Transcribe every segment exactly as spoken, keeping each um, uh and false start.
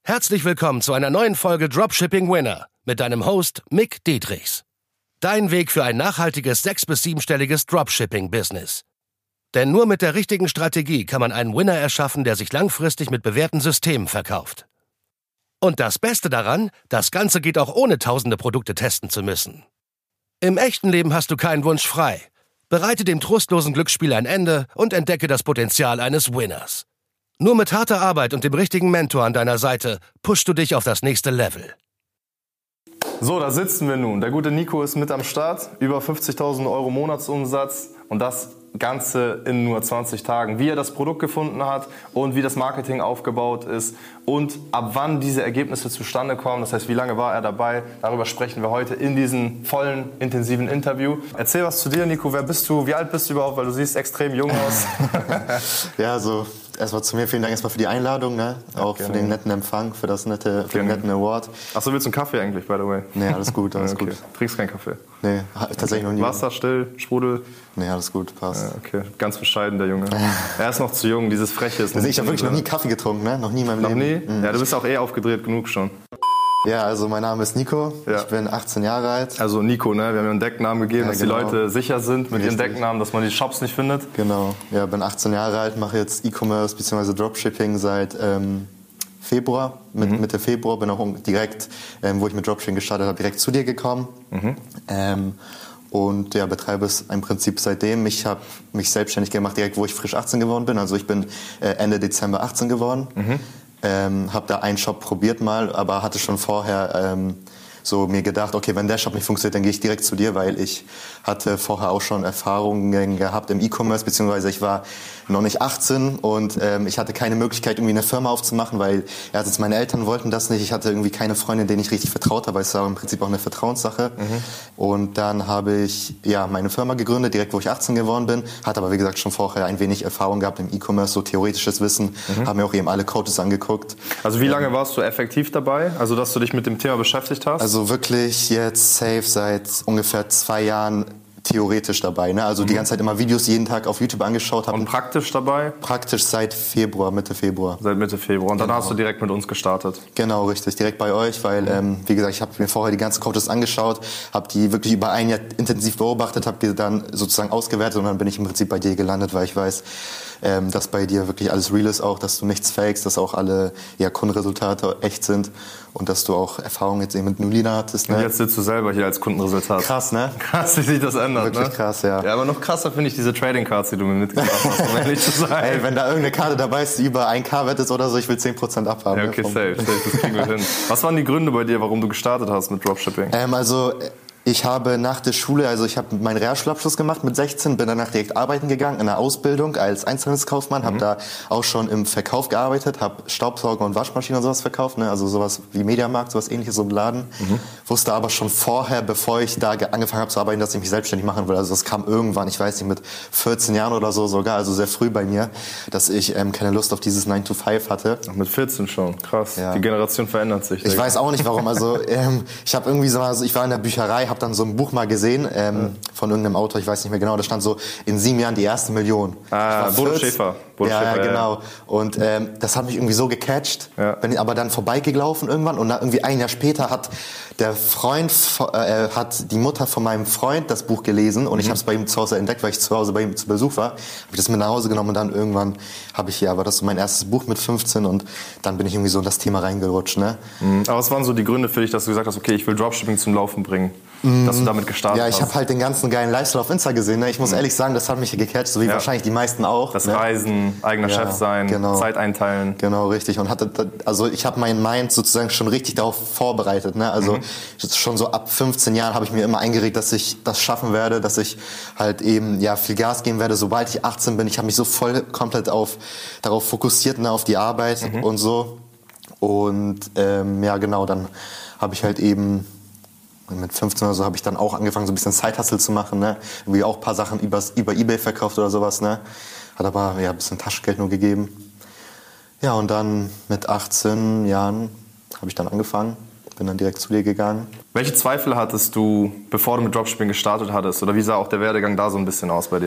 Herzlich willkommen zu einer neuen Folge Dropshipping Winner mit deinem Host Mick Dietrichs. Dein Weg für ein nachhaltiges sechs- bis siebenstelliges Dropshipping-Business. Denn nur mit der richtigen Strategie kann man einen Winner erschaffen, der sich langfristig mit bewährten Systemen verkauft. Und das Beste daran, das Ganze geht auch ohne tausende Produkte testen zu müssen. Im echten Leben hast du keinen Wunsch frei. Bereite dem trostlosen Glücksspiel ein Ende und entdecke das Potenzial eines Winners. Nur mit harter Arbeit und dem richtigen Mentor an deiner Seite pushst du dich auf das nächste Level. So, da sitzen wir nun. Der gute Nico ist mit am Start. Über fünfzigtausend Euro Monatsumsatz und das Ganze in nur zwanzig Tagen. Wie er das Produkt gefunden hat und wie das Marketing aufgebaut ist und ab wann diese Ergebnisse zustande kommen. Das heißt, wie lange war er dabei? Darüber sprechen wir heute in diesem vollen, intensiven Interview. Erzähl was zu dir, Nico. Wer bist du? Wie alt bist du überhaupt? Weil du siehst extrem jung aus. Ja, also erstmal zu mir. Vielen Dank erstmal für die Einladung, ne? Auch ja, für den netten Empfang, für, das nette, für den netten Award. Achso, willst du einen Kaffee eigentlich, by the way? Nee, alles gut, alles okay. gut. Trinkst keinen Kaffee? Nee, tatsächlich noch nie. Wasser, still, Sprudel? Nee, alles gut, passt. Ja, okay, ganz bescheiden, der Junge. Er ist noch zu jung, dieses Freche ist noch also ich habe wirklich noch nie Kaffee getrunken, ne? Noch nie in meinem noch Leben. Noch nie? Mhm. Ja, du bist auch eh aufgedreht genug schon. Ja, also mein Name ist Nico, ja. Ich bin achtzehn Jahre alt. Also Nico, ne? Wir haben ja einen Decknamen gegeben, ja, dass genau. die Leute sicher sind mit Richtig. ihren Decknamen, dass man die Shops nicht findet. Genau, ja, bin achtzehn Jahre alt, mache jetzt E-Commerce bzw. Dropshipping seit ähm, Februar, mit, mhm. Mitte Februar. Bin auch direkt, ähm, wo ich mit Dropshipping gestartet habe, direkt zu dir gekommen. Mhm. Ähm, und ja, betreibe es im Prinzip seitdem. Ich habe mich selbstständig gemacht, direkt wo ich frisch achtzehn geworden bin. Also ich bin äh, Ende Dezember achtzehn geworden. Mhm. Ähm, habe da einen Shop probiert mal, aber hatte schon vorher ähm, so mir gedacht, okay, wenn der Shop nicht funktioniert, dann gehe ich direkt zu dir, weil ich hatte vorher auch schon Erfahrungen gehabt im E-Commerce, beziehungsweise ich war noch nicht achtzehn und ähm, ich hatte keine Möglichkeit, irgendwie eine Firma aufzumachen, weil ja, also meine Eltern wollten das nicht. Ich hatte irgendwie keine Freundin, denen ich richtig vertraut habe, weil es war im Prinzip auch eine Vertrauenssache. Mhm. Und dann habe ich ja meine Firma gegründet, direkt wo ich achtzehn geworden bin, hatte aber wie gesagt schon vorher ein wenig Erfahrung gehabt im E-Commerce, so theoretisches Wissen, mhm. haben mir auch eben alle Coaches angeguckt. Also wie lange warst du effektiv dabei, also dass du dich mit dem Thema beschäftigt hast? Also wirklich jetzt safe seit ungefähr zwei Jahren theoretisch dabei, ne? Also mhm. die ganze Zeit immer Videos jeden Tag auf YouTube angeschaut. Und praktisch dabei? Praktisch seit Februar, Mitte Februar. Seit Mitte Februar. Und dann genau. hast du direkt mit uns gestartet? Genau, richtig. Direkt bei euch, weil, mhm. ähm, wie gesagt, ich habe mir vorher die ganzen Coaches angeschaut, habe die wirklich über ein Jahr intensiv beobachtet, habe die dann sozusagen ausgewertet und dann bin ich im Prinzip bei dir gelandet, weil ich weiß, ähm, dass bei dir wirklich alles real ist auch, dass du nichts fakest, dass auch alle ja, Kundenresultate echt sind und dass du auch Erfahrung jetzt eben mit Nulina hattest. Ne? Und jetzt sitzt du selber hier als Kundenresultat. Krass, ne? Krass, wie sich das ändert, Wirklich ne? krass, ja. Ja, aber noch krasser finde ich diese Trading Cards, die du mir mitgebracht hast, um ehrlich zu sein. Ey, wenn da irgendeine Karte dabei ist, die über ein K wettet oder so, ich will zehn Prozent abhaben. Ja, okay, ne, safe, safe, das kriegen wir hin. Was waren die Gründe bei dir, warum du gestartet hast mit Dropshipping? Ähm, also... Ich habe nach der Schule, also ich habe meinen Realschulabschluss gemacht mit sechzehn, bin danach direkt arbeiten gegangen in der Ausbildung als Einzelhandelskaufmann, mhm. habe da auch schon im Verkauf gearbeitet, habe Staubsauger und Waschmaschinen und sowas verkauft, ne? Also sowas wie Mediamarkt, sowas ähnliches, so im Laden. Mhm. Wusste aber schon vorher, bevor ich da angefangen habe zu arbeiten, dass ich mich selbstständig machen will. Also das kam irgendwann, ich weiß nicht, mit vierzehn Jahren oder so sogar, also sehr früh bei mir, dass ich ähm, keine Lust auf dieses nine to five hatte. Ach, mit vierzehn schon, krass. Ja. Die Generation verändert sich. Ich weiß auch nicht warum, also ähm, ich habe irgendwie so, also ich war in der Bücherei, habe dann so ein Buch mal gesehen ähm, ja. von irgendeinem Autor, ich weiß nicht mehr genau, da stand so, in sieben Jahren die erste Million. Ah, Bodo Schäfer. Bodo ja, Schäfer, ja, genau. Und ähm, das hat mich irgendwie so gecatcht, ja. bin aber dann vorbeigelaufen irgendwann und irgendwie ein Jahr später hat der Freund, äh, hat die Mutter von meinem Freund das Buch gelesen und mhm. ich habe es bei ihm zu Hause entdeckt, weil ich zu Hause bei ihm zu Besuch war, habe ich das mit nach Hause genommen und dann irgendwann habe ich, ja, war das so mein erstes Buch mit fünfzehn und dann bin ich irgendwie so in das Thema reingerutscht, ne? Mhm. Aber was waren so die Gründe für dich, dass du gesagt hast, okay, ich will Dropshipping zum Laufen bringen? Dass du damit gestartet hast. Ja, ich habe halt den ganzen geilen Lifestyle auf Insta gesehen. Ne? Ich muss mhm. ehrlich sagen, das hat mich gecatcht, so wie ja. wahrscheinlich die meisten auch. Das ne? Reisen, eigener ja, Chef sein, genau. Zeit einteilen. Genau, richtig. Und hatte, also ich habe mein Mind sozusagen schon richtig darauf vorbereitet. Ne? Also mhm. schon so ab fünfzehn Jahren habe ich mir immer eingeregt, dass ich das schaffen werde, dass ich halt eben ja viel Gas geben werde, sobald ich achtzehn bin. Ich habe mich so voll komplett auf darauf fokussiert, ne? auf die Arbeit mhm. und so. Und ähm, ja, genau, dann habe ich halt eben mit fünfzehn oder so habe ich dann auch angefangen, so ein bisschen Side-Hustle zu machen, ne? Irgendwie auch ein paar Sachen übers, über eBay verkauft oder sowas, ne? Hat aber ja ein bisschen Taschengeld nur gegeben. Ja, und dann mit achtzehn Jahren habe ich dann angefangen, bin dann direkt zu dir gegangen. Welche Zweifel hattest du, bevor du mit Dropshipping gestartet hattest? Oder wie sah auch der Werdegang da so ein bisschen aus bei dir?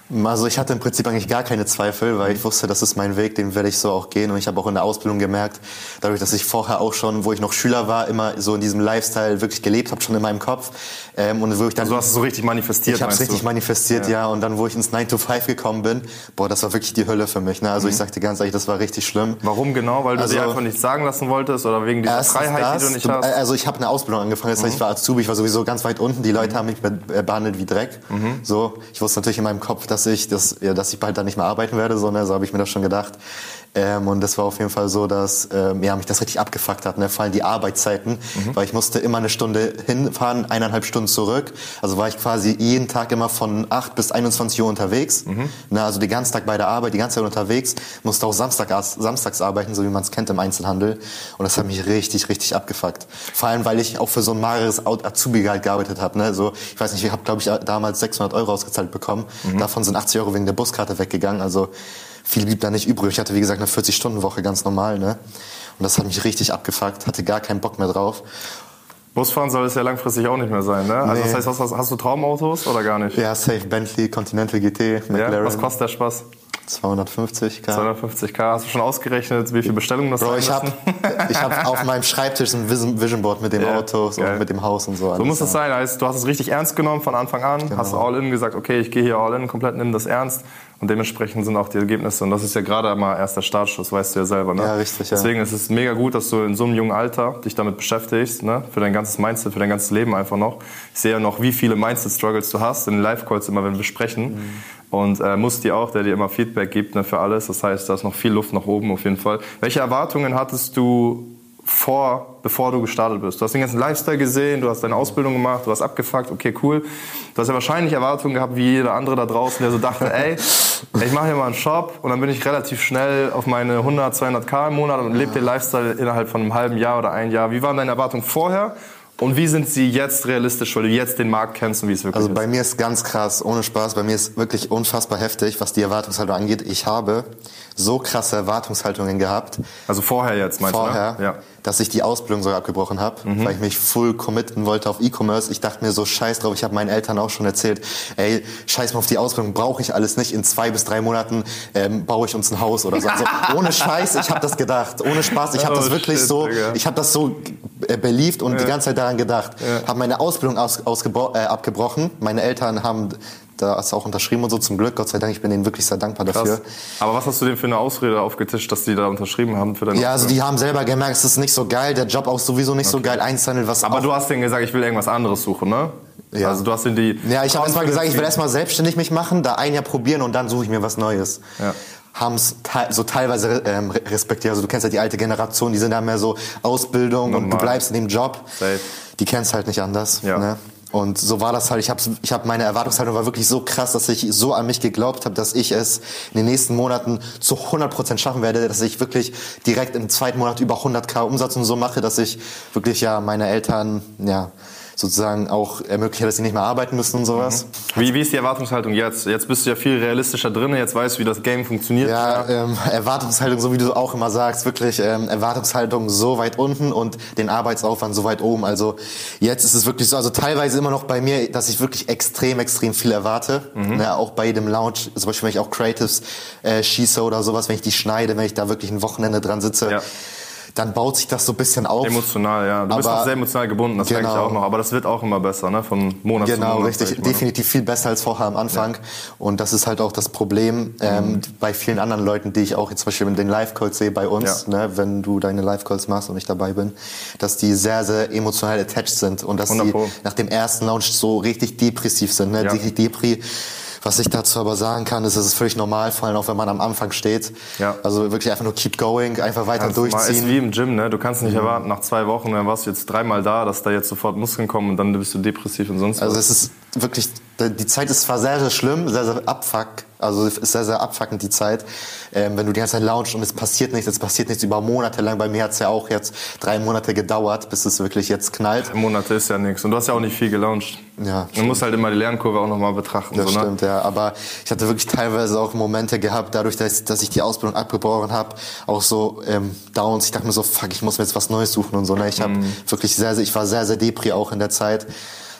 Also ich hatte im Prinzip eigentlich gar keine Zweifel, weil ich wusste, das ist mein Weg, den werde ich so auch gehen. Und ich habe auch in der Ausbildung gemerkt, dadurch, dass ich vorher auch schon, wo ich noch Schüler war, immer so in diesem Lifestyle wirklich gelebt habe, schon in meinem Kopf. Ähm, und wo ich dann, also du hast es so richtig manifestiert, Ich habe es richtig du? manifestiert, ja. ja. Und dann, wo ich ins nine to five gekommen bin, boah, das war wirklich die Hölle für mich. Ne? Also mhm. ich sagte ganz ehrlich, das war richtig schlimm. Warum genau? Weil du also, dir einfach nichts sagen lassen wolltest oder wegen dieser Freiheit, das, die du nicht du, hast? Also ich habe eine Ausbildung angefangen, das heißt, ich war Azubi, ich war sowieso ganz weit unten. Die Leute mhm. haben mich behandelt wie Dreck. Mhm. So, ich wusste natürlich in meinem Kopf, dass ich, das, ja, dass ich bald da nicht mehr arbeiten werde, so, ne? So habe ich mir das schon gedacht. Ähm, und das war auf jeden Fall so, dass ähm, ja, mich das richtig abgefuckt hat. Ne? Vor allem die Arbeitszeiten, mhm. weil ich musste immer eine Stunde hinfahren, eineinhalb Stunden zurück. Also war ich quasi jeden Tag immer von acht bis einundzwanzig Uhr unterwegs. Mhm. Ne? Also den ganzen Tag bei der Arbeit, die ganze Zeit unterwegs. Musste auch Samstag, samstags arbeiten, so wie man es kennt im Einzelhandel. Und das hat mich richtig, richtig abgefuckt. Vor allem, weil ich auch für so ein mageres Azubi-Gehalt gearbeitet habe. Ne? So, ich weiß nicht, ich habe, glaube ich, damals sechshundert Euro ausgezahlt bekommen. Mhm. Davon sind achtzig Euro wegen der Buskarte weggegangen. Also viel blieb da nicht übrig. Ich hatte, wie gesagt, eine vierzig-Stunden-Woche, ganz normal, ne? Und das hat mich richtig abgefuckt, hatte gar keinen Bock mehr drauf. Busfahren soll es ja langfristig auch nicht mehr sein, ne? Also nee. Das heißt, hast, hast du Traumautos oder gar nicht? Ja, safe, Bentley, Continental G T, McLaren. Ja? Was kostet der Spaß? zweihundertfünfzig K. zweihundertfünfzig K. Hast du schon ausgerechnet, wie viele Bestellungen das Bro, ich habe ich hab auf meinem Schreibtisch ein Vision Board mit dem ja, Auto und mit dem Haus und so. So muss es sein. Also, du hast es richtig ernst genommen von Anfang an. Genau. Hast all in gesagt, okay, ich gehe hier all in, komplett nimm das ernst. Und dementsprechend sind auch die Ergebnisse. Und das ist ja gerade mal erst der Startschuss, weißt du ja selber. Ne? Ja, richtig. Ja. Deswegen ist es mega gut, dass du in so einem jungen Alter dich damit beschäftigst, ne? Für dein ganzes Mindset, für dein ganzes Leben einfach noch. Ich sehe ja noch, wie viele Mindset-Struggles du hast in den Live-Calls immer, wenn wir sprechen. Mhm. Und äh, Musti auch, der dir immer Feedback gibt, ne, für alles. Das heißt, da ist noch viel Luft nach oben auf jeden Fall. Welche Erwartungen hattest du vor, bevor du gestartet bist? Du hast den ganzen Lifestyle gesehen, du hast deine Ausbildung gemacht, du hast abgefuckt, okay, cool. Du hast ja wahrscheinlich Erwartungen gehabt, wie jeder andere da draußen, der so dachte, ey, ich mache hier mal einen Shop und dann bin ich relativ schnell auf meine hundert, zweihundert K im Monat und lebe den Lifestyle innerhalb von einem halben Jahr oder ein Jahr. Wie waren deine Erwartungen vorher? Und wie sind sie jetzt realistisch, weil du jetzt den Markt kennst und wie es wirklich ist? Also ist? bei mir ist ganz krass, ohne Spaß, bei mir ist wirklich unfassbar heftig, was die Erwartungshaltung angeht. Ich habe so krasse Erwartungshaltungen gehabt. Also vorher jetzt, meinst vorher, du? Ne? Ja. Dass ich die Ausbildung sogar abgebrochen habe, mhm. weil ich mich full committen wollte auf E-Commerce. Ich dachte mir so, scheiß drauf, ich habe meinen Eltern auch schon erzählt, ey, scheiß mal auf die Ausbildung, brauche ich alles nicht. In zwei bis drei Monaten ähm, baue ich uns ein Haus oder so. Also, ohne Scheiß, ich habe das gedacht. Ohne Spaß, ich habe oh, das wirklich shit, so, Digga. ich habe das so äh, beliebt und ja. die ganze Zeit daran gedacht. Ja. Habe meine Ausbildung aus, ausgebro- äh, abgebrochen. Meine Eltern haben da ist auch unterschrieben und so, zum Glück, Gott sei Dank, ich bin denen wirklich sehr dankbar dafür. Krass. Aber was hast du denn für eine Ausrede aufgetischt, dass die da unterschrieben haben für deine Ja, also die haben selber gemerkt, es ist nicht so geil, der Job auch sowieso nicht okay. so geil, Einzelhandel, was Aber auch du hast denen gesagt, ich will irgendwas anderes suchen, ne? Ja. Also du hast denen die... Ja, ich habe erstmal gesagt, ich will erstmal selbstständig mich machen, da ein Jahr probieren und dann suche ich mir was Neues. Ja. Haben es te- so teilweise ähm, respektiert. Also du kennst ja die alte Generation, die sind da mehr so Ausbildung Normal. Und du bleibst in dem Job. Safe. Die kennst halt nicht anders. Ja. Ne? Und so war das halt. Ich habe ich hab meine Erwartungshaltung war wirklich so krass, dass ich so an mich geglaubt habe, dass ich es in den nächsten Monaten zu hundert Prozent schaffen werde, dass ich wirklich direkt im zweiten Monat über hundert K Umsatz und so mache, dass ich wirklich ja meine Eltern ja sozusagen auch ermögliche, dass sie nicht mehr arbeiten müssen und sowas. Mhm. Wie, wie ist die Erwartungshaltung jetzt? Jetzt bist du ja viel realistischer drin, jetzt weißt du, wie das Game funktioniert. Ja, ähm, Erwartungshaltung, so wie du auch immer sagst, wirklich ähm, Erwartungshaltung so weit unten und den Arbeitsaufwand so weit oben. Also jetzt ist es wirklich so, also teilweise immer noch bei mir, dass ich wirklich extrem, extrem viel erwarte. Mhm. Ne, auch bei dem Launch, zum Beispiel wenn ich auch Creatives äh, schieße oder sowas, wenn ich die schneide, wenn ich da wirklich ein Wochenende dran sitze, ja. dann baut sich das so ein bisschen auf. Emotional, ja. Du aber, bist auch sehr emotional gebunden, das genau. merke ich auch noch. Aber das wird auch immer besser, ne? Von Monat genau, zu Monat. Genau, richtig. Definitiv viel besser als vorher am Anfang. Ja. Und das ist halt auch das Problem ähm, mhm. bei vielen anderen Leuten, die ich auch jetzt zum Beispiel mit den Live-Calls sehe bei uns, ja. ne? Wenn du deine Live-Calls machst und ich dabei bin, dass die sehr, sehr emotional attached sind und dass die nach dem ersten Launch so richtig depressiv sind. Ne? Ja. Richtig Depri. Was ich dazu aber sagen kann, ist, es ist völlig normal, vor allem auch wenn man am Anfang steht. Ja. Also wirklich einfach nur keep going, einfach weiter ja, durchziehen. Es ist wie im Gym, ne? Du kannst nicht mhm. erwarten, nach zwei Wochen, dann warst du jetzt dreimal da, dass da jetzt sofort Muskeln kommen und dann bist du depressiv und sonst was. Also es ist wirklich, die Zeit ist zwar sehr, sehr schlimm, sehr, sehr abfuck. Also es ist sehr, sehr abfuckend, die Zeit. Ähm, wenn du die ganze Zeit launchst und es passiert nichts, es passiert nichts über Monate lang. Bei mir hat es ja auch jetzt drei Monate gedauert, bis es wirklich jetzt knallt. Drei Monate ist ja nichts. Und du hast ja auch nicht viel gelauncht. Ja, man muss halt immer die Lernkurve auch nochmal betrachten. Das so, stimmt, ne? ja. Aber ich hatte wirklich teilweise auch Momente gehabt, dadurch, dass, dass ich die Ausbildung abgebrochen habe, auch so ähm, Downs. Ich dachte mir so, fuck, ich muss mir jetzt was Neues suchen und so. Ne? Ich habe mm. wirklich sehr, sehr, ich war sehr, sehr depri auch in der Zeit.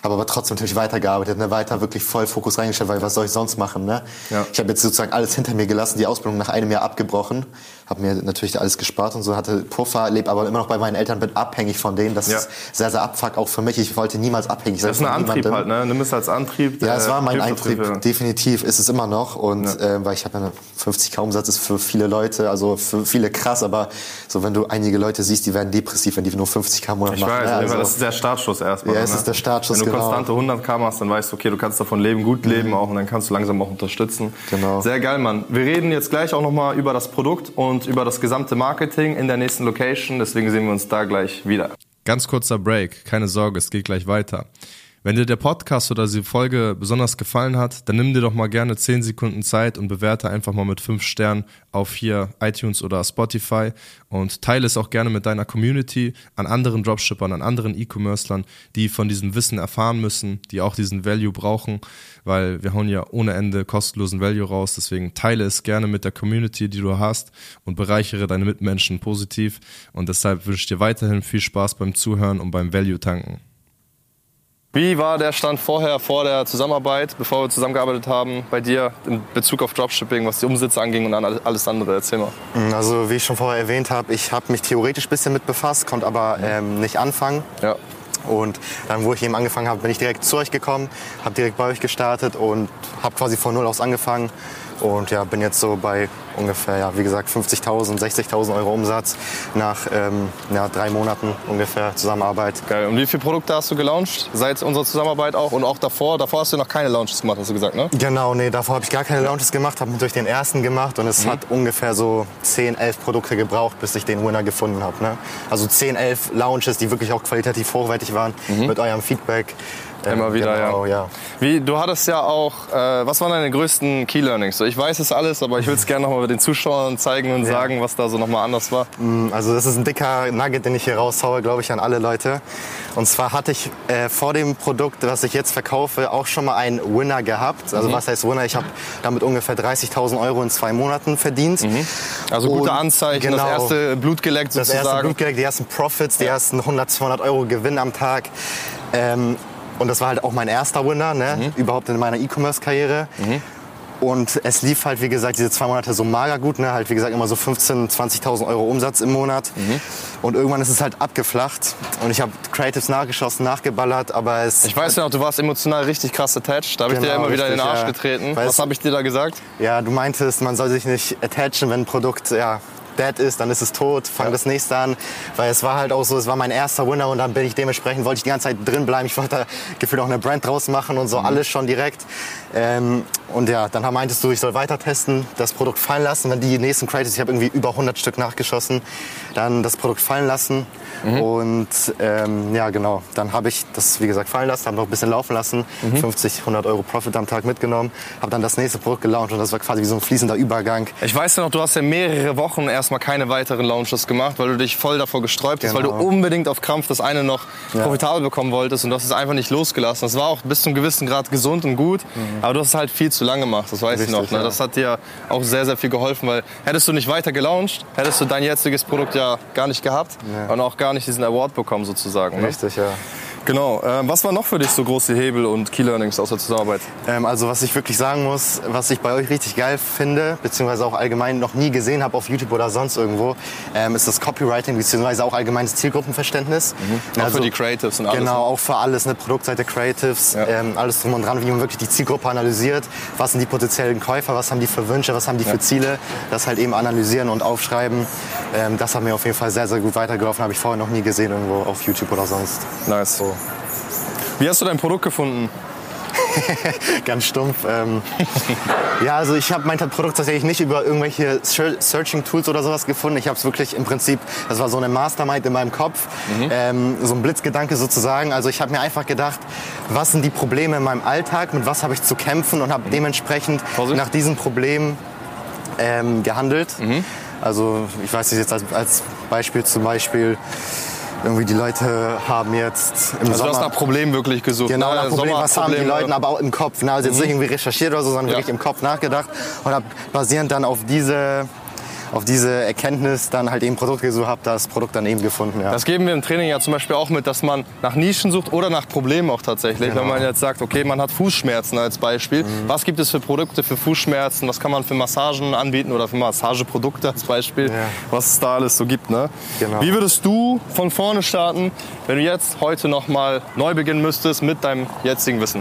habe aber trotzdem natürlich weitergearbeitet, ne? Weiter wirklich voll Fokus reingestellt, weil was soll ich sonst machen? Ne? Ja. Ich habe jetzt sozusagen alles hinter mir gelassen, die Ausbildung nach einem Jahr abgebrochen, habe mir natürlich alles gespart und so, hatte Puffer, lebe aber immer noch bei meinen Eltern, bin abhängig von denen. Das ja. ist sehr, sehr abfuck auch für mich. Ich wollte niemals abhängig sein. Das ist ein Antrieb halt, ne? Nimm es als Antrieb. Ja, es war mein Antrieb, ja. definitiv ist es immer noch. Und ja. äh, weil ich habe ja fünfzig K Umsatz ist für viele Leute, also für viele krass, aber so wenn du einige Leute siehst, die werden depressiv, wenn die nur fünfzig K im Monat ich machen. Ich weiß, ja, also, das ist der Startschuss erstmal. Ja, es ne? ist der Startschuss, Wenn du genau. konstante hundert K machst, dann weißt du, okay, du kannst davon leben, gut leben mhm. auch und dann kannst du langsam auch unterstützen. Genau. Sehr geil, Mann. Wir reden jetzt gleich auch nochmal über das Produkt und über das gesamte Marketing in der nächsten Location, deswegen sehen wir uns da gleich wieder. Ganz kurzer Break, keine Sorge, es geht gleich weiter. Wenn dir der Podcast oder die Folge besonders gefallen hat, dann nimm dir doch mal gerne zehn Sekunden Zeit und bewerte einfach mal mit fünf Sternen auf hier iTunes oder Spotify und teile es auch gerne mit deiner Community an anderen Dropshippern, an anderen E-Commerclern, die von diesem Wissen erfahren müssen, die auch diesen Value brauchen, weil wir hauen ja ohne Ende kostenlosen Value raus, deswegen teile es gerne mit der Community, die du hast und bereichere deine Mitmenschen positiv und deshalb wünsche ich dir weiterhin viel Spaß beim Zuhören und beim Value-Tanken. Wie war der Stand vorher, vor der Zusammenarbeit, bevor wir zusammengearbeitet haben, bei dir in Bezug auf Dropshipping, was die Umsätze anging und alles andere? Erzähl mal. Also wie ich schon vorher erwähnt habe, ich habe mich theoretisch ein bisschen mit befasst, konnte aber ähm, nicht anfangen. Ja. Und dann, wo ich eben angefangen habe, bin ich direkt zu euch gekommen, habe direkt bei euch gestartet und habe quasi von null aus angefangen. Und ja, bin jetzt so bei ungefähr, ja, wie gesagt, fünfzigtausend, sechzigtausend Euro Umsatz nach ähm, ja, drei Monaten ungefähr Zusammenarbeit. Geil. Und wie viele Produkte hast du gelauncht seit unserer Zusammenarbeit auch und auch davor? Davor hast du noch keine Launches gemacht, hast du gesagt, ne? Genau, nee, davor habe ich gar keine Launches gemacht, habe durch den ersten gemacht und es mhm. hat ungefähr so zehn, elf Produkte gebraucht, bis ich den Winner gefunden habe. Ne? Also zehn, elf Launches, die wirklich auch qualitativ hochwertig waren, mhm. mit eurem Feedback. Immer wieder, genau, ja. ja. Wie, du hattest ja auch, äh, was waren deine größten Key Learnings? Ich weiß es alles, aber ich will es gerne noch mal den Zuschauern zeigen und ja. sagen, was da so noch mal anders war. Also das ist ein dicker Nugget, den ich hier raushaue, glaube ich, an alle Leute. Und zwar hatte ich äh, vor dem Produkt, was ich jetzt verkaufe, auch schon mal einen Winner gehabt. Also mhm. was heißt Winner? Ich habe damit ungefähr dreißigtausend Euro in zwei Monaten verdient. Mhm. Also gute Anzeichen, genau, das erste Blut geleckt sozusagen. Das erste Blut geleckt, die ersten Profits, die ja. ersten hundert, zweihundert Euro Gewinn am Tag. Ähm, Und das war halt auch mein erster Winner, ne? Mhm. überhaupt in meiner E-Commerce-Karriere. Mhm. Und es lief halt, wie gesagt, diese zwei Monate so mager gut, ne? Halt, wie gesagt, immer so fünfzehntausend, zwanzigtausend Euro Umsatz im Monat. Mhm. Und irgendwann ist es halt abgeflacht. Und ich habe Creatives nachgeschossen, nachgeballert, aber es... Ich weiß ja noch, du warst emotional richtig krass attached. Da habe genau, ich dir immer wieder richtig, in den Arsch ja. getreten. Weißt, was habe ich dir da gesagt? Ja, du meintest, man soll sich nicht attachen, wenn ein Produkt... ja dead ist, dann ist es tot, fang ja. das nächste an, weil es war halt auch so, es war mein erster Winner und dann bin ich dementsprechend, wollte ich die ganze Zeit drin bleiben, ich wollte da gefühlt auch eine Brand draus machen und so, mhm. alles schon direkt. Ähm, und ja, dann meintest du, ich soll weiter testen, das Produkt fallen lassen, wenn die nächsten Creatives, ich habe irgendwie über hundert Stück nachgeschossen, dann das Produkt fallen lassen mhm. und ähm, ja genau, dann habe ich das wie gesagt fallen lassen, habe noch ein bisschen laufen lassen, mhm. fünfzig, hundert Euro Profit am Tag mitgenommen, habe dann das nächste Produkt gelauncht und das war quasi wie so ein fließender Übergang. Ich weiß ja noch, du hast ja mehrere Wochen erst mal keine weiteren Launches gemacht, weil du dich voll davor gesträubt hast, genau. weil du unbedingt auf Krampf das eine noch ja. profitabel bekommen wolltest und du hast es einfach nicht losgelassen. Das war auch bis zum gewissen Grad gesund und gut, mhm. aber du hast es halt viel zu lange gemacht, das weiß Richtig, ich noch. Ne? Ja. Das hat dir auch sehr, sehr viel geholfen, weil hättest du nicht weiter gelauncht, hättest du dein jetziges Produkt ja gar nicht gehabt ja. und auch gar nicht diesen Award bekommen sozusagen. Ne? Richtig, ja. Genau. Ähm, was war noch für dich so große Hebel und Key Learnings aus der Zusammenarbeit? Ähm, also was ich wirklich sagen muss, was ich bei euch richtig geil finde, beziehungsweise auch allgemein noch nie gesehen habe auf YouTube oder sonst irgendwo, ähm, ist das Copywriting, beziehungsweise auch allgemeines Zielgruppenverständnis. Mhm. Auch also, für die Creatives und alles. Genau, ne? auch für alles, eine Produktseite Creatives, ja. ähm, alles drum und dran, wie man wirklich die Zielgruppe analysiert, was sind die potenziellen Käufer, was haben die für Wünsche, was haben die ja. für Ziele, das halt eben analysieren und aufschreiben. Ähm, das hat mir auf jeden Fall sehr, sehr gut weitergeholfen, habe ich vorher noch nie gesehen irgendwo auf YouTube oder sonst. Nice. So. Wie hast du dein Produkt gefunden? Ganz stumpf. Ähm, ja, also ich habe mein Produkt tatsächlich nicht über irgendwelche Searching-Tools oder sowas gefunden. Ich habe es wirklich im Prinzip, das war so eine Mastermind in meinem Kopf, mhm. ähm, so ein Blitzgedanke sozusagen. Also ich habe mir einfach gedacht, was sind die Probleme in meinem Alltag, mit was habe ich zu kämpfen und habe mhm. dementsprechend Vorsicht. nach diesen Problemen ähm, gehandelt. Mhm. Also ich weiß nicht, jetzt als, als Beispiel zum Beispiel, irgendwie die Leute haben jetzt im also Sommer... du hast nach Problemen wirklich gesucht. Genau, ne? nach Problemen, was haben die Leute, aber auch im Kopf. Ne? Also jetzt mhm. nicht irgendwie recherchiert oder so, sondern ja. wirklich im Kopf nachgedacht und habe basierend dann auf diese... auf diese Erkenntnis dann halt eben Produkte gesucht habe, das Produkt dann eben gefunden. Ja. Das geben wir im Training ja zum Beispiel auch mit, dass man nach Nischen sucht oder nach Problemen auch tatsächlich. Genau. Wenn man jetzt sagt, okay, man hat Fußschmerzen als Beispiel. Mhm. Was gibt es für Produkte für Fußschmerzen? Was kann man für Massagen anbieten oder für Massageprodukte als Beispiel? Ja. Was es da alles so gibt. Ne? Genau. Wie würdest du von vorne starten, wenn du jetzt heute noch mal neu beginnen müsstest mit deinem jetzigen Wissen?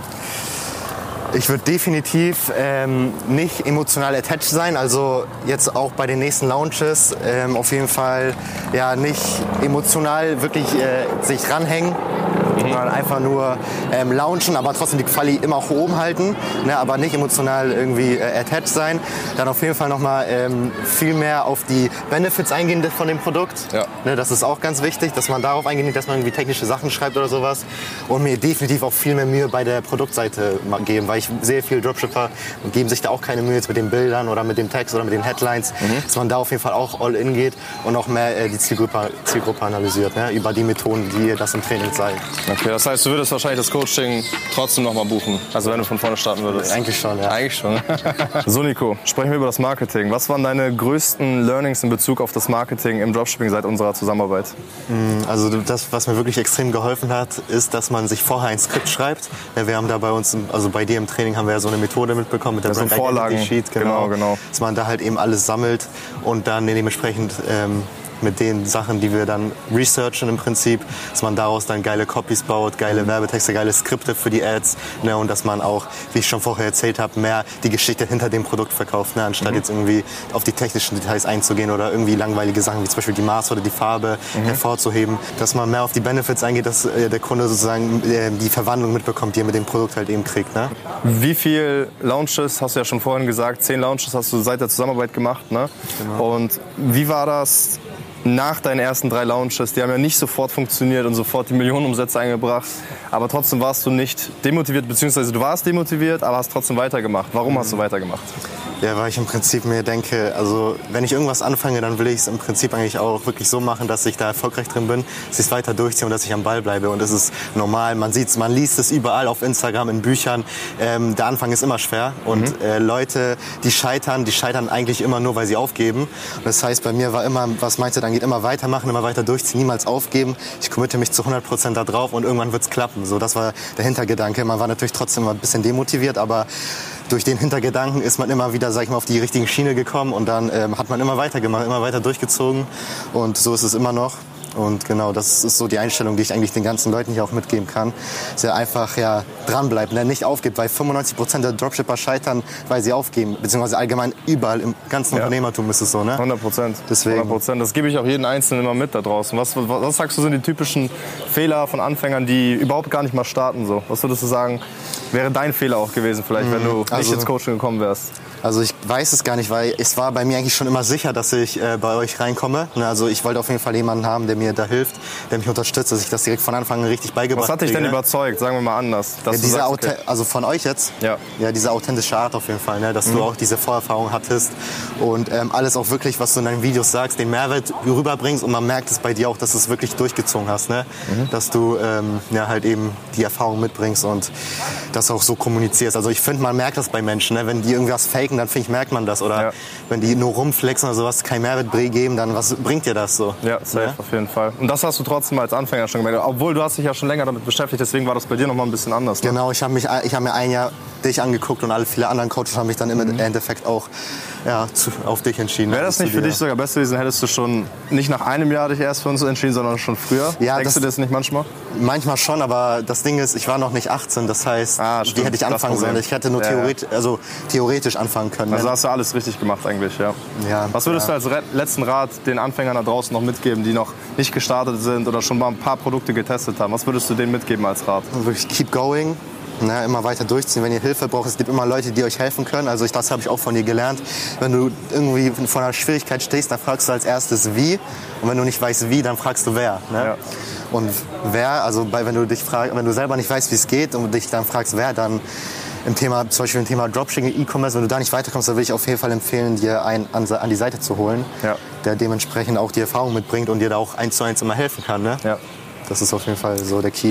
Ich würde definitiv ähm, nicht emotional attached sein, also jetzt auch bei den nächsten Launches ähm, auf jeden Fall ja, nicht emotional wirklich äh, sich ranhängen, sondern einfach nur ähm, launchen, aber trotzdem die Quali immer auch oben halten, ne, aber nicht emotional irgendwie äh, attached sein. Dann auf jeden Fall nochmal ähm, viel mehr auf die Benefits eingehen von dem Produkt. Ja. Ne, das ist auch ganz wichtig, dass man darauf eingeht, dass man irgendwie technische Sachen schreibt oder sowas. Und mir definitiv auch viel mehr Mühe bei der Produktseite geben, weil ich sehe viele Dropshipper und geben sich da auch keine Mühe jetzt mit den Bildern oder mit dem Text oder mit den Headlines, mhm. dass man da auf jeden Fall auch all in geht und auch mehr äh, die Zielgruppe, Zielgruppe analysiert, ne, über die Methoden, die ihr das im Training zeigt. Okay, das heißt, du würdest wahrscheinlich das Coaching trotzdem noch mal buchen, also wenn du von vorne starten würdest? Eigentlich schon, ja. Eigentlich schon. So Nico, sprechen wir über das Marketing. Was waren deine größten Learnings in Bezug auf das Marketing im Dropshipping seit unserer Zusammenarbeit? Also das, was mir wirklich extrem geholfen hat, ist, dass man sich vorher ein Skript schreibt. Ja, wir haben da bei uns, also bei dir im Training haben wir ja so eine Methode mitbekommen mit der Brand Identity Sheet, genau, genau, genau. Dass man da halt eben alles sammelt und dann dementsprechend ähm, mit den Sachen, die wir dann researchen im Prinzip, dass man daraus dann geile Copies baut, geile Werbetexte, geile Skripte für die Ads, ne, und dass man auch, wie ich schon vorher erzählt habe, mehr die Geschichte hinter dem Produkt verkauft, ne, anstatt mhm. jetzt irgendwie auf die technischen Details einzugehen oder irgendwie langweilige Sachen wie zum Beispiel die Maße oder die Farbe mhm. hervorzuheben, dass man mehr auf die Benefits eingeht, dass äh, der Kunde sozusagen äh, die Verwandlung mitbekommt, die er mit dem Produkt halt eben kriegt. Ne? Wie viel Launches, hast du ja schon vorhin gesagt, zehn Launches hast du seit der Zusammenarbeit gemacht, ne? Genau. Und wie war das nach deinen ersten drei Launches? Die haben ja nicht sofort funktioniert und sofort die Millionenumsätze eingebracht. Aber trotzdem warst du nicht demotiviert, beziehungsweise du warst demotiviert, aber hast trotzdem weitergemacht. Warum mhm. hast du weitergemacht? Ja, weil ich im Prinzip mir denke, also wenn ich irgendwas anfange, dann will ich es im Prinzip eigentlich auch wirklich so machen, dass ich da erfolgreich drin bin, dass ich es weiter durchziehe und dass ich am Ball bleibe. Und das ist normal, man sieht's, man liest es überall auf Instagram, in Büchern. Ähm, der Anfang ist immer schwer und mhm. äh, Leute, die scheitern, die scheitern eigentlich immer nur, weil sie aufgeben. Und das heißt, bei mir war immer, was meinst du, dann geht immer weitermachen, immer weiter durchziehen, niemals aufgeben. Ich committe mich zu hundert Prozent da drauf und irgendwann wird's klappen. So, das war der Hintergedanke. Man war natürlich trotzdem immer ein bisschen demotiviert, aber durch den Hintergedanken ist man immer wieder, sag ich mal, auf die richtige Schiene gekommen und dann ähm, hat man immer weitergemacht, immer weiter durchgezogen und so ist es immer noch. Und genau, das ist so die Einstellung, die ich eigentlich den ganzen Leuten hier auch mitgeben kann. Dass er einfach ja, dranbleibt, ne? Nicht aufgibt, weil fünfundneunzig Prozent der Dropshipper scheitern, weil sie aufgeben. Beziehungsweise allgemein überall im ganzen ja. Unternehmertum ist es so. Ne? hundert Prozent. Deswegen. hundert Prozent. Das gebe ich auch jedem Einzelnen immer mit da draußen. Was, was, was sagst du, sind die typischen Fehler von Anfängern, die überhaupt gar nicht mal starten? So? Was würdest du sagen, wäre dein Fehler auch gewesen, vielleicht, wenn du also, nicht ins Coaching gekommen wärst? Also ich weiß es gar nicht, weil es war bei mir eigentlich schon immer sicher, dass ich äh, bei euch reinkomme. Also ich wollte auf jeden Fall jemanden haben, der mir da hilft, der mich unterstützt, dass ich das direkt von Anfang an richtig beigebracht habe. Was hat dich denn überzeugt? Sagen wir mal anders. Dass ja, diese sagst, okay. Also von euch jetzt? Ja. Ja, diese authentische Art auf jeden Fall, ne? Dass mhm. du auch diese Vorerfahrung hattest und ähm, alles auch wirklich, was du in deinen Videos sagst, den Mehrwert rüberbringst und man merkt es bei dir auch, dass du es wirklich durchgezogen hast, ne? Mhm. Dass du ähm, ja, halt eben die Erfahrung mitbringst und das auch so kommunizierst. Also ich finde, man merkt das bei Menschen, ne? Wenn die irgendwas faken, dann finde ich, merkt man das. Oder ja. wenn die nur rumflexen oder sowas, kein Mehrwert geben, dann was bringt dir das so? Ja, safe, ja? Auf jeden Fall. Und das hast du trotzdem als Anfänger schon gemerkt. Obwohl, du hast dich ja schon länger damit beschäftigt, deswegen war das bei dir noch mal ein bisschen anders. Ne? Genau, ich habe mich, ich habe mir ein Jahr dich angeguckt und alle viele anderen Coaches haben mich dann im mhm. Endeffekt auch ja, zu, auf dich entschieden. Wäre das nicht für dich sogar besser gewesen, hättest du schon nicht nach einem Jahr dich erst für uns entschieden, sondern schon früher? Ja, Denkst das, du das nicht manchmal? Manchmal schon, aber das Ding ist, ich war noch nicht achtzehn, das heißt, ah, wie hätte ich anfangen sollen? Ich hätte nur ja, theoretisch, also theoretisch anfangen können. Also hast du alles richtig gemacht eigentlich, ja. ja Was würdest ja. du als letzten Rat den Anfängern da draußen noch mitgeben, die noch nicht gestartet sind oder schon mal ein paar Produkte getestet haben? Was würdest du denen mitgeben als Rat? Wirklich keep going. Ne, immer weiter durchziehen, wenn ihr Hilfe braucht. Es gibt immer Leute, die euch helfen können. Also ich, das habe ich auch von dir gelernt. Wenn du irgendwie vor einer Schwierigkeit stehst, dann fragst du als erstes wie. Und wenn du nicht weißt wie, dann fragst du wer. Ne? Ja. Und wer, also bei, wenn du dich frag, wenn du selber nicht weißt, wie es geht und dich dann fragst wer, dann im Thema, zum Beispiel im Thema Dropshipping, E-Commerce, wenn du da nicht weiterkommst, dann würde ich auf jeden Fall empfehlen, dir einen an, an die Seite zu holen, ja. der dementsprechend auch die Erfahrung mitbringt und dir da auch eins zu eins immer helfen kann. Ne? Ja. Das ist auf jeden Fall so der Key.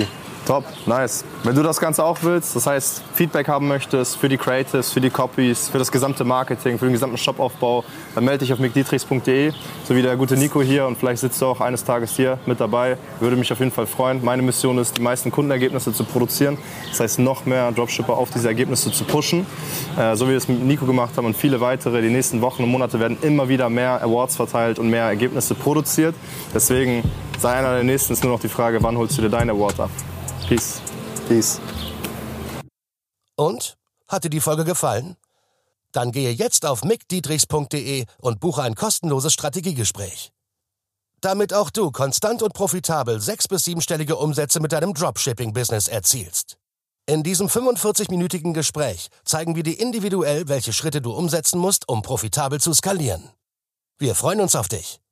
Top, nice. Wenn du das Ganze auch willst, das heißt Feedback haben möchtest für die Creatives, für die Copies, für das gesamte Marketing, für den gesamten Shopaufbau, dann melde dich auf mick dietrichs punkt de, so wie der gute Nico hier, und vielleicht sitzt du auch eines Tages hier mit dabei. Würde mich auf jeden Fall freuen. Meine Mission ist, die meisten Kundenergebnisse zu produzieren. Das heißt, noch mehr Dropshipper auf diese Ergebnisse zu pushen, äh, so wie wir es mit Nico gemacht haben und viele weitere. Die nächsten Wochen und Monate werden immer wieder mehr Awards verteilt und mehr Ergebnisse produziert. Deswegen sei einer der Nächsten, ist nur noch die Frage, wann holst du dir deinen Award ab? Peace. Peace. Und? Hat dir die Folge gefallen? Dann gehe jetzt auf mick dietrichs punkt de und buche ein kostenloses Strategiegespräch. Damit auch du konstant und profitabel sechs- bis siebenstellige Umsätze mit deinem Dropshipping-Business erzielst. In diesem fünfundvierzig-minütigen Gespräch zeigen wir dir individuell, welche Schritte du umsetzen musst, um profitabel zu skalieren. Wir freuen uns auf dich.